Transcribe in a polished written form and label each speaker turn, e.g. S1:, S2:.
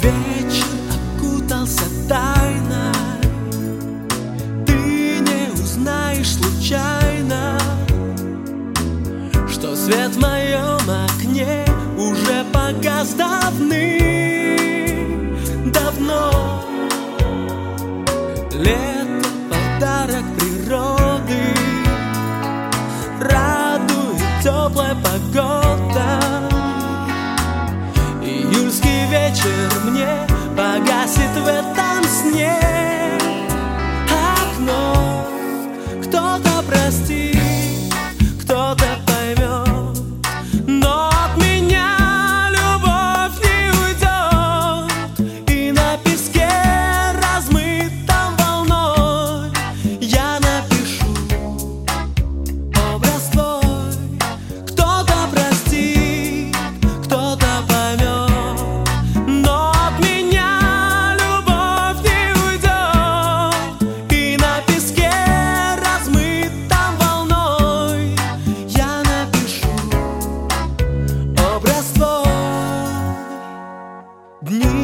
S1: Вечер окутался тайной, ты не узнаешь случайно, что свет в моем окне уже погас давным-давно. Лето — подарок природы, радует теплая погода. Июльский вечер мне погасит в этом сне окно. Кто-то простит, кто-то поймет, но от меня любовь не уйдет. И на песке, размытом волной, я напишу образ твой. Кто-то простит, кто-то поймет, но от меня любовь не уйдет. И на песке, размытом волной, я напишу образ твой. Дни